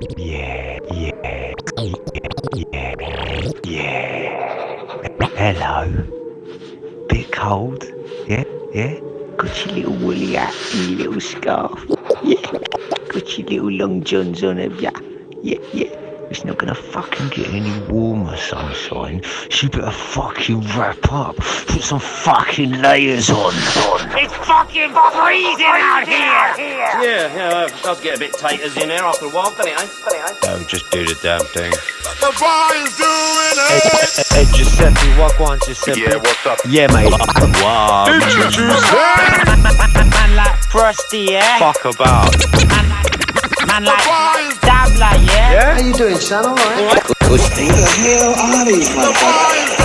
Yeah, yeah, yeah, yeah. Hello. Bit cold? Yeah, yeah. Got your little woolly hat and your little scarf. Yeah. Got your little long johns on, have ya? Yeah, yeah. It's not gonna fucking get any warmer, sunshine. So you better fucking wrap up. Put some fucking layers on. It's fucking freezing out here! Yeah, it does get a bit tight as in there after a while, doesn't it, No, just do the damn thing. The boy is doing it. Hey, Giuseppe, walk Giuseppe. Yeah, what's up? Yeah, mate. Wow. Introduce Man like Frosty, yeah? Fuck about. Man like Dabla, yeah? How you doing, son? All right? Who the hell are these motherfuckers?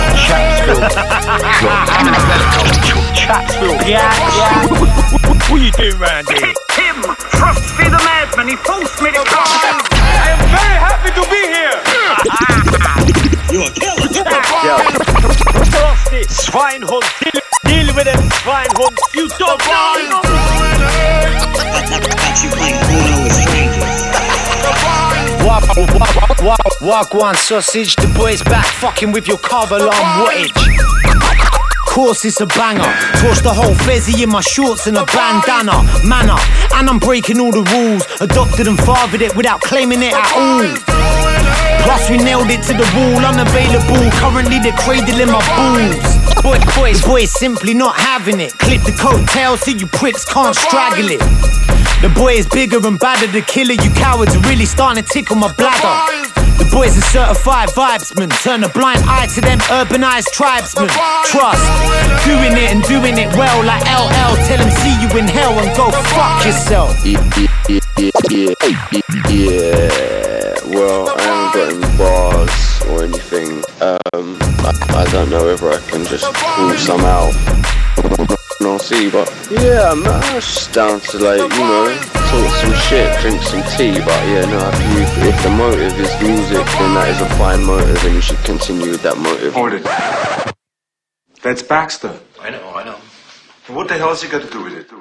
Chatsville. Yeah. What you doing round here? Him, Frosty the madman, he forced me to come. I am very happy to be here! Frosty, Schweinhund. Deal with them Schweinhund. You don't know. Walk one sausage, the boys back fucking with your car alarm wattage. Course it's a banger. Torch the whole fezzy in my shorts and a bandana. Manner, and I'm breaking all the rules. Adopted and fathered it without claiming it at all. Plus we nailed it to the wall, unavailable. Currently they're cradling my balls. Boys simply not having it. Clip the coattails so you pricks can't straggle it. The boy is bigger and badder, the killer. You cowards are really starting to tickle my bladder. The boys are certified vibesmen. Turn a blind eye to them urbanized tribesmen. Trust, doing it and doing it well. Like LL, tell them see you in hell and go fuck yourself. Yeah, well, I haven't got any bars or anything. I don't know whether I can just pull some out. I'll see, but yeah, I'm just down to, like, you know, talk some shit, drink some tea. But yeah, no, if the motive is music, then that is a fine motive, and you should continue with that motive. Hold it. That's Baxter. I know. What the hell has he got to do with it?